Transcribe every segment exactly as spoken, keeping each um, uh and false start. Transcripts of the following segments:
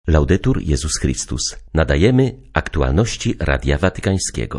Laudetur Jezus Chrystus. Nadajemy aktualności Radia Watykańskiego.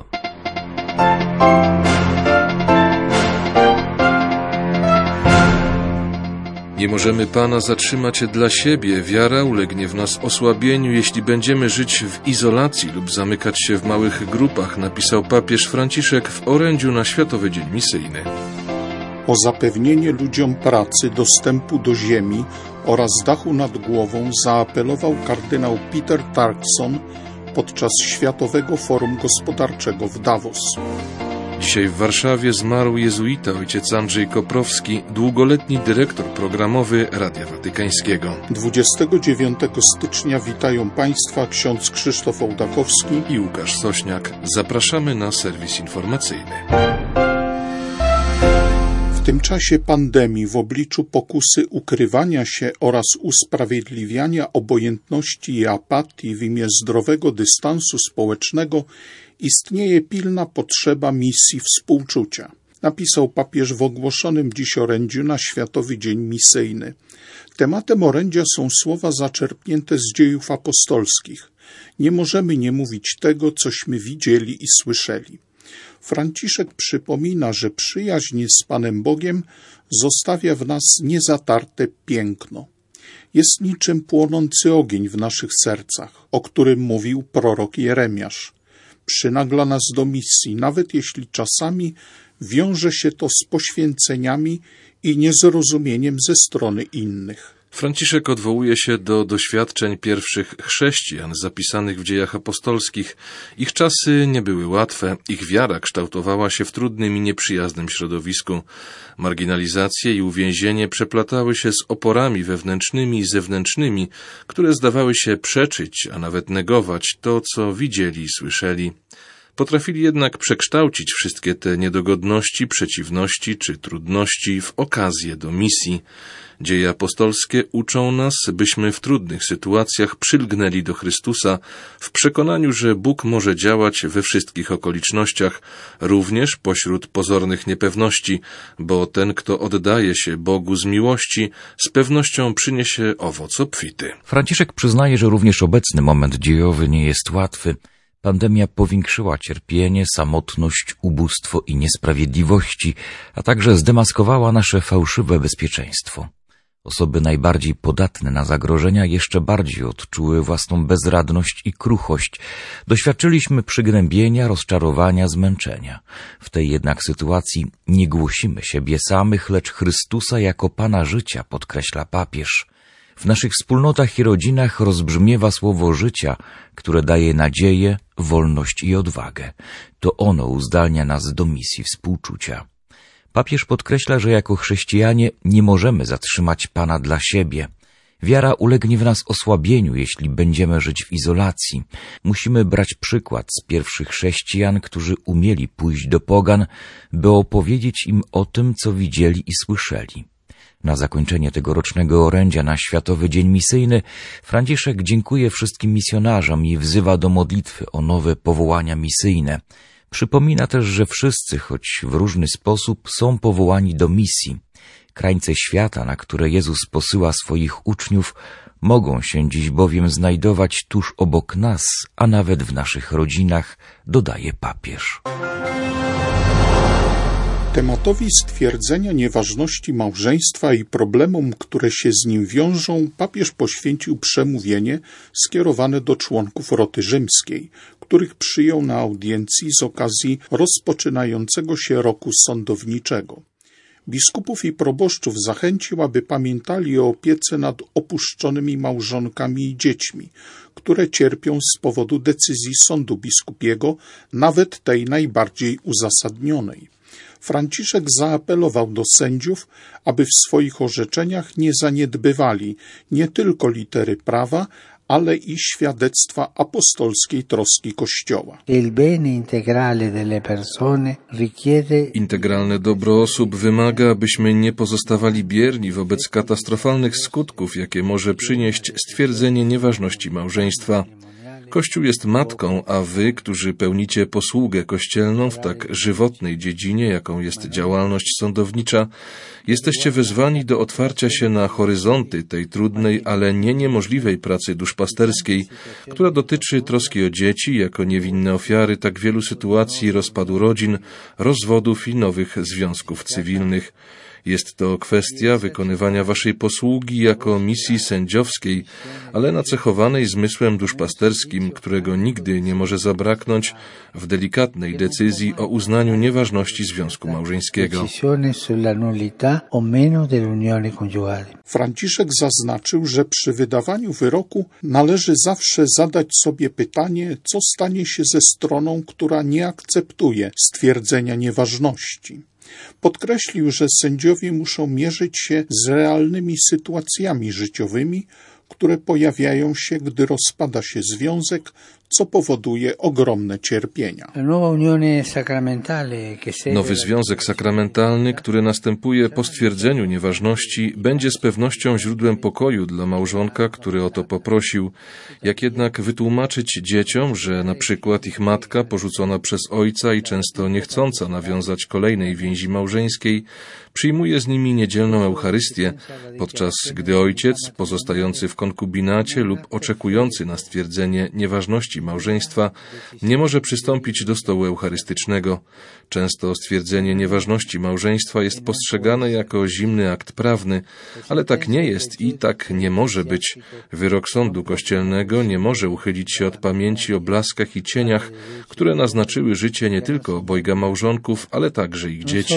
Nie możemy Pana zatrzymać dla siebie. Wiara ulegnie w nas osłabieniu, jeśli będziemy żyć w izolacji lub zamykać się w małych grupach, napisał papież Franciszek w orędziu na Światowy Dzień Misyjny. O zapewnienie ludziom pracy, dostępu do ziemi oraz dachu nad głową zaapelował kardynał Peter Turkson podczas Światowego Forum Gospodarczego w Davos. Dzisiaj w Warszawie zmarł jezuita ojciec Andrzej Koprowski, długoletni dyrektor programowy Radia Watykańskiego. dwudziestego dziewiątego stycznia witają Państwa ksiądz Krzysztof Ołdakowski i Łukasz Sośniak. Zapraszamy na serwis informacyjny. W tym czasie pandemii, w obliczu pokusy ukrywania się oraz usprawiedliwiania obojętności i apatii w imię zdrowego dystansu społecznego, istnieje pilna potrzeba misji współczucia, napisał papież w ogłoszonym dziś orędziu na Światowy Dzień Misyjny. Tematem orędzia są słowa zaczerpnięte z dziejów apostolskich. Nie możemy nie mówić tego, cośmy widzieli i słyszeli. Franciszek przypomina, że przyjaźń z Panem Bogiem zostawia w nas niezatarte piękno. Jest niczym płonący ogień w naszych sercach, o którym mówił prorok Jeremiasz. Przynagla nas do misji, nawet jeśli czasami wiąże się to z poświęceniami i niezrozumieniem ze strony innych. Franciszek odwołuje się do doświadczeń pierwszych chrześcijan zapisanych w dziejach apostolskich. Ich czasy nie były łatwe, ich wiara kształtowała się w trudnym i nieprzyjaznym środowisku. Marginalizacje i uwięzienie przeplatały się z oporami wewnętrznymi i zewnętrznymi, które zdawały się przeczyć, a nawet negować to, co widzieli i słyszeli. Potrafili jednak przekształcić wszystkie te niedogodności, przeciwności czy trudności w okazję do misji. Dzieje apostolskie uczą nas, byśmy w trudnych sytuacjach przylgnęli do Chrystusa w przekonaniu, że Bóg może działać we wszystkich okolicznościach, również pośród pozornych niepewności, bo ten, kto oddaje się Bogu z miłości, z pewnością przyniesie owoc obfity. Franciszek przyznaje, że również obecny moment dziejowy nie jest łatwy. Pandemia powiększyła cierpienie, samotność, ubóstwo i niesprawiedliwości, a także zdemaskowała nasze fałszywe bezpieczeństwo. Osoby najbardziej podatne na zagrożenia jeszcze bardziej odczuły własną bezradność i kruchość. Doświadczyliśmy przygnębienia, rozczarowania, zmęczenia. W tej jednak sytuacji nie głosimy siebie samych, lecz Chrystusa jako Pana życia, podkreśla papież. W naszych wspólnotach i rodzinach rozbrzmiewa słowo życia, które daje nadzieję, wolność i odwagę. To ono uzdalnia nas do misji współczucia. Papież podkreśla, że jako chrześcijanie nie możemy zatrzymać Pana dla siebie. Wiara ulegnie w nas osłabieniu, jeśli będziemy żyć w izolacji. Musimy brać przykład z pierwszych chrześcijan, którzy umieli pójść do pogan, by opowiedzieć im o tym, co widzieli i słyszeli. Na zakończenie tegorocznego orędzia na Światowy Dzień Misyjny Franciszek dziękuje wszystkim misjonarzom i wzywa do modlitwy o nowe powołania misyjne. Przypomina też, że wszyscy, choć w różny sposób, są powołani do misji. Krańce świata, na które Jezus posyła swoich uczniów, mogą się dziś bowiem znajdować tuż obok nas, a nawet w naszych rodzinach, dodaje papież. Tematowi stwierdzenia nieważności małżeństwa i problemom, które się z nim wiążą, papież poświęcił przemówienie skierowane do członków roty rzymskiej, których przyjął na audiencji z okazji rozpoczynającego się roku sądowniczego. Biskupów i proboszczów zachęcił, aby pamiętali o opiece nad opuszczonymi małżonkami i dziećmi, które cierpią z powodu decyzji sądu biskupiego, nawet tej najbardziej uzasadnionej. Franciszek zaapelował do sędziów, aby w swoich orzeczeniach nie zaniedbywali nie tylko litery prawa, ale i świadectwa apostolskiej troski Kościoła. Integralne dobro osób wymaga, abyśmy nie pozostawali bierni wobec katastrofalnych skutków, jakie może przynieść stwierdzenie nieważności małżeństwa. Kościół jest matką, a wy, którzy pełnicie posługę kościelną w tak żywotnej dziedzinie, jaką jest działalność sądownicza, jesteście wezwani do otwarcia się na horyzonty tej trudnej, ale nie niemożliwej pracy duszpasterskiej, która dotyczy troski o dzieci jako niewinne ofiary tak wielu sytuacji rozpadu rodzin, rozwodów i nowych związków cywilnych. Jest to kwestia wykonywania waszej posługi jako misji sędziowskiej, ale nacechowanej zmysłem duszpasterskim, którego nigdy nie może zabraknąć w delikatnej decyzji o uznaniu nieważności związku małżeńskiego. Franciszek zaznaczył, że przy wydawaniu wyroku należy zawsze zadać sobie pytanie, co stanie się ze stroną, która nie akceptuje stwierdzenia nieważności. Podkreślił, że sędziowie muszą mierzyć się z realnymi sytuacjami życiowymi, które pojawiają się, gdy rozpada się związek, co powoduje ogromne cierpienia. Nowy związek sakramentalny, który następuje po stwierdzeniu nieważności, będzie z pewnością źródłem pokoju dla małżonka, który o to poprosił. Jak jednak wytłumaczyć dzieciom, że na przykład ich matka, porzucona przez ojca i często niechcąca nawiązać kolejnej więzi małżeńskiej, przyjmuje z nimi niedzielną Eucharystię, podczas gdy ojciec, pozostający w konkubinacie lub oczekujący na stwierdzenie nieważności małżeństwa, nie może przystąpić do stołu eucharystycznego. Często stwierdzenie nieważności małżeństwa jest postrzegane jako zimny akt prawny, ale tak nie jest i tak nie może być. Wyrok sądu kościelnego nie może uchylić się od pamięci o blaskach i cieniach, które naznaczyły życie nie tylko obojga małżonków, ale także ich dzieci.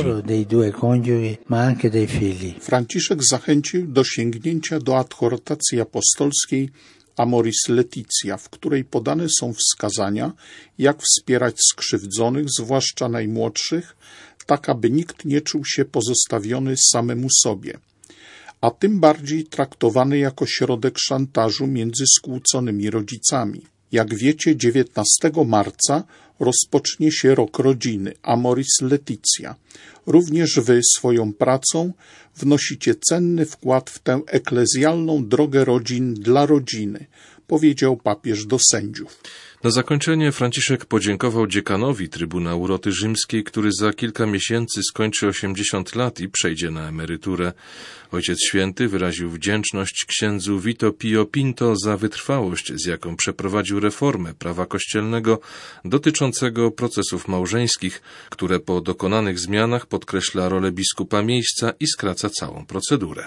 Franciszek zachęcił do sięgnięcia do adhortacji apostolskiej Amoris Laetitia, w której podane są wskazania, jak wspierać skrzywdzonych, zwłaszcza najmłodszych, tak aby nikt nie czuł się pozostawiony samemu sobie, a tym bardziej traktowany jako środek szantażu między skłóconymi rodzicami. Jak wiecie, dziewiętnastego marca rozpocznie się rok rodziny, Amoris Laetitia. Również wy swoją pracą wnosicie cenny wkład w tę eklezjalną drogę rodzin dla rodziny, powiedział papież do sędziów. Na zakończenie Franciszek podziękował dziekanowi Trybunału Roty Rzymskiej, który za kilka miesięcy skończy osiemdziesiąt lat i przejdzie na emeryturę. Ojciec Święty wyraził wdzięczność księdzu Vito Pio Pinto za wytrwałość, z jaką przeprowadził reformę prawa kościelnego dotyczącego procesów małżeńskich, które po dokonanych zmianach podkreśla rolę biskupa miejsca i skraca całą procedurę.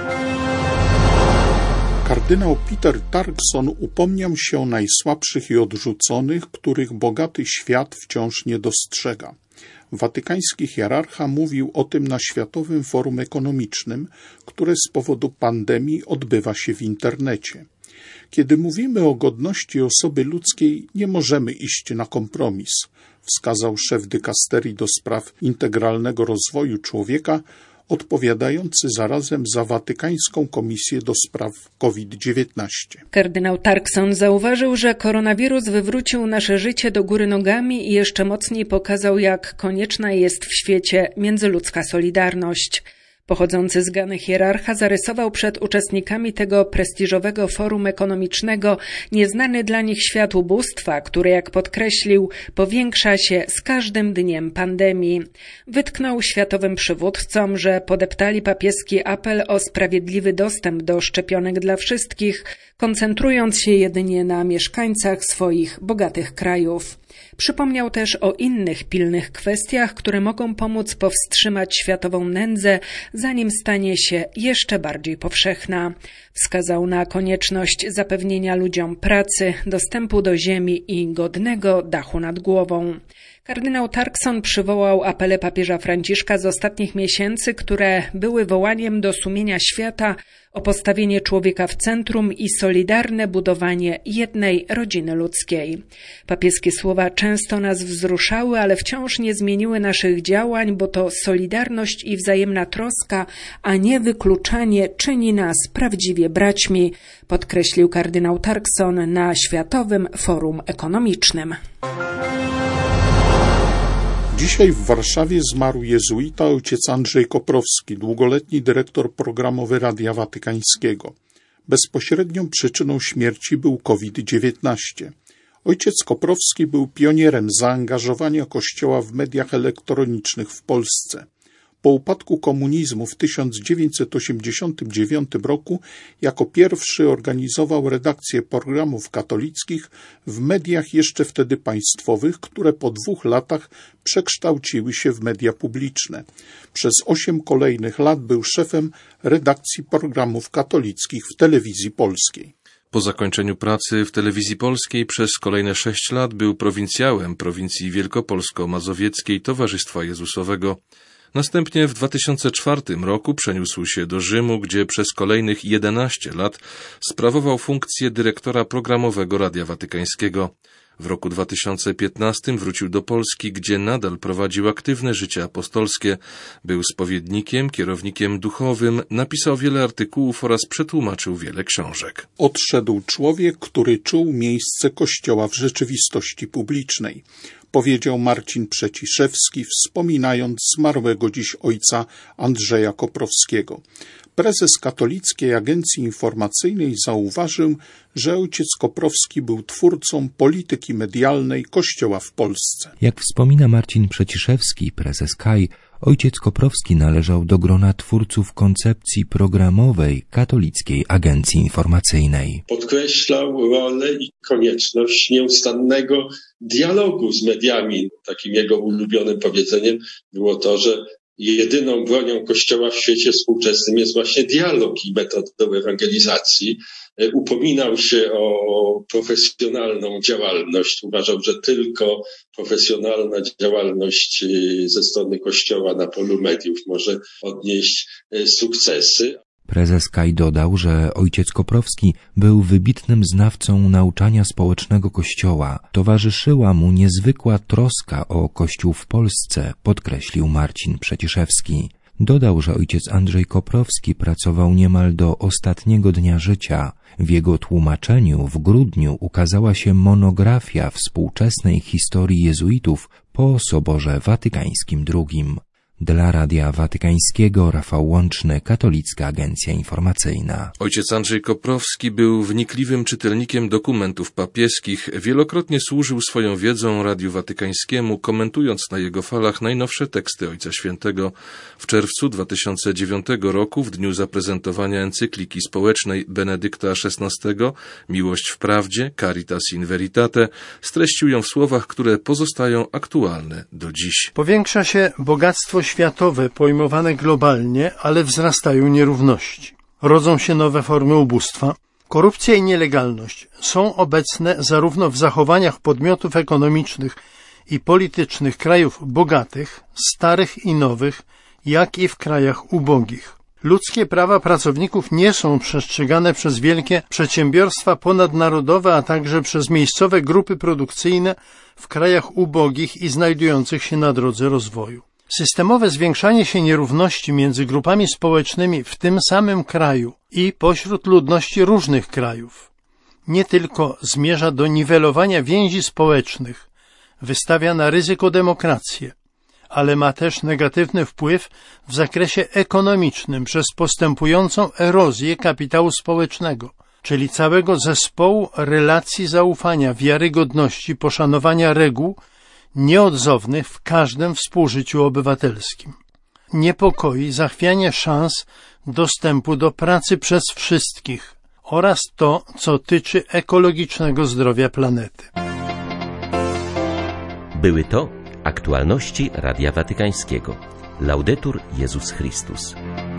Kardynał Peter Turkson upomniał się o najsłabszych i odrzuconych, których bogaty świat wciąż nie dostrzega. Watykański hierarcha mówił o tym na Światowym Forum Ekonomicznym, które z powodu pandemii odbywa się w internecie. Kiedy mówimy o godności osoby ludzkiej, nie możemy iść na kompromis, wskazał szef dykasterii do spraw integralnego rozwoju człowieka, odpowiadający zarazem za Watykańską Komisję do spraw COVID dziewiętnaście. Kardynał Turkson zauważył, że koronawirus wywrócił nasze życie do góry nogami i jeszcze mocniej pokazał, jak konieczna jest w świecie międzyludzka solidarność. Pochodzący z Gany hierarcha zarysował przed uczestnikami tego prestiżowego forum ekonomicznego nieznany dla nich świat ubóstwa, który, jak podkreślił, powiększa się z każdym dniem pandemii. Wytknął światowym przywódcom, że podeptali papieski apel o sprawiedliwy dostęp do szczepionek dla wszystkich, koncentrując się jedynie na mieszkańcach swoich bogatych krajów. Przypomniał też o innych pilnych kwestiach, które mogą pomóc powstrzymać światową nędzę, zanim stanie się jeszcze bardziej powszechna. Wskazał na konieczność zapewnienia ludziom pracy, dostępu do ziemi i godnego dachu nad głową. Kardynał Turkson przywołał apele papieża Franciszka z ostatnich miesięcy, które były wołaniem do sumienia świata o postawienie człowieka w centrum i solidarne budowanie jednej rodziny ludzkiej. Papieskie słowa często nas wzruszały, ale wciąż nie zmieniły naszych działań, bo to solidarność i wzajemna troska, a nie wykluczanie czyni nas prawdziwie braćmi, podkreślił kardynał Turkson na Światowym Forum Ekonomicznym. Dzisiaj w Warszawie zmarł jezuita ojciec Andrzej Koprowski, długoletni dyrektor programowy Radia Watykańskiego. Bezpośrednią przyczyną śmierci był COVID dziewiętnaście. Ojciec Koprowski był pionierem zaangażowania Kościoła w mediach elektronicznych w Polsce. Po upadku komunizmu w tysiąc dziewięćset osiemdziesiątym dziewiątym roku jako pierwszy organizował redakcję programów katolickich w mediach jeszcze wtedy państwowych, które po dwóch latach przekształciły się w media publiczne. Przez osiem kolejnych lat był szefem redakcji programów katolickich w Telewizji Polskiej. Po zakończeniu pracy w Telewizji Polskiej przez kolejne sześć lat był prowincjałem prowincji wielkopolsko-mazowieckiej Towarzystwa Jezusowego. Następnie w dwa tysiące czwartym roku przeniósł się do Rzymu, gdzie przez kolejnych jedenaście lat sprawował funkcję dyrektora programowego Radia Watykańskiego. W roku dwa tysiące piętnastym wrócił do Polski, gdzie nadal prowadził aktywne życie apostolskie. Był spowiednikiem, kierownikiem duchowym, napisał wiele artykułów oraz przetłumaczył wiele książek. Odszedł człowiek, który czuł miejsce Kościoła w rzeczywistości publicznej, powiedział Marcin Przeciszewski, wspominając zmarłego dziś ojca Andrzeja Koprowskiego. Prezes Katolickiej Agencji Informacyjnej zauważył, że ojciec Koprowski był twórcą polityki medialnej Kościoła w Polsce. Jak wspomina Marcin Przeciszewski, prezes K A I, ojciec Koprowski należał do grona twórców koncepcji programowej Katolickiej Agencji Informacyjnej. Podkreślał rolę i konieczność nieustannego dialogu z mediami. Takim jego ulubionym powiedzeniem było to, że jedyną bronią Kościoła w świecie współczesnym jest właśnie dialog i metodą ewangelizacji. Upominał się o profesjonalną działalność. Uważał, że tylko profesjonalna działalność ze strony Kościoła na polu mediów może odnieść sukcesy. Prezes K A I dodał, że ojciec Koprowski był wybitnym znawcą nauczania społecznego Kościoła. Towarzyszyła mu niezwykła troska o Kościół w Polsce, podkreślił Marcin Przeciszewski. Dodał, że ojciec Andrzej Koprowski pracował niemal do ostatniego dnia życia. W jego tłumaczeniu w grudniu ukazała się monografia współczesnej historii jezuitów po Soborze Watykańskim drugim. Dla Radia Watykańskiego Rafał Łączny, Katolicka Agencja Informacyjna. Ojciec Andrzej Koprowski był wnikliwym czytelnikiem dokumentów papieskich, wielokrotnie służył swoją wiedzą Radiu Watykańskiemu, komentując na jego falach najnowsze teksty Ojca Świętego. W czerwcu dwa tysiące dziewiątego roku, w dniu zaprezentowania encykliki społecznej Benedykta szesnastego Miłość w prawdzie, Caritas in Veritate, streścił ją w słowach, które pozostają aktualne do dziś. Powiększa się bogactwo światowe pojmowane globalnie, ale wzrastają nierówności. Rodzą się nowe formy ubóstwa. Korupcja i nielegalność są obecne zarówno w zachowaniach podmiotów ekonomicznych i politycznych krajów bogatych, starych i nowych, jak i w krajach ubogich. Ludzkie prawa pracowników nie są przestrzegane przez wielkie przedsiębiorstwa ponadnarodowe, a także przez miejscowe grupy produkcyjne w krajach ubogich i znajdujących się na drodze rozwoju. Systemowe zwiększanie się nierówności między grupami społecznymi w tym samym kraju i pośród ludności różnych krajów nie tylko zmierza do niwelowania więzi społecznych, wystawia na ryzyko demokrację, ale ma też negatywny wpływ w zakresie ekonomicznym przez postępującą erozję kapitału społecznego, czyli całego zespołu relacji zaufania, wiarygodności, poszanowania reguł nieodzownych w każdym współżyciu obywatelskim. Niepokoi zachwianie szans dostępu do pracy przez wszystkich oraz to, co tyczy ekologicznego zdrowia planety. Były to aktualności Radia Watykańskiego. Laudetur Jezus Chrystus.